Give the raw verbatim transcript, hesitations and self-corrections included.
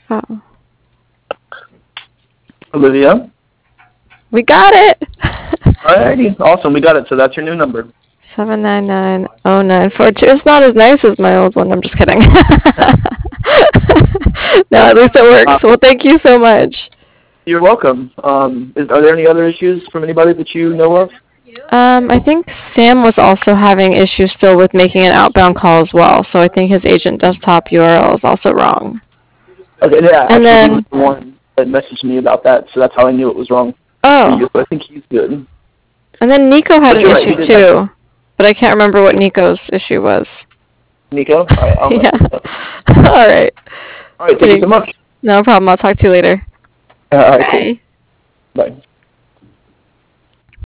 Oh. Olivia? We got it! Alrighty, awesome, we got it, so that's your new number. seven nine nine oh nine four two. It's not as nice as my old one, I'm just kidding. No, at least it works. Well, thank you so much. You're welcome. Um, is, are there any other issues from anybody that you know of? Um, I think Sam was also having issues still with making an outbound call as well, so I think his agent desktop U R L is also wrong. Okay, yeah, And actually, then- he was the one that messaged me about that, so that's how I knew it was wrong. Oh, I think he's good. and then Nico had But an you're right, he issue did have- too, but I can't remember what Nico's issue was. Nico? Alright, I'll Yeah. let you know. All right. Alright, thank you so Thanks. much. No problem. I'll talk to you later. Uh, alright, cool. Bye. Bye.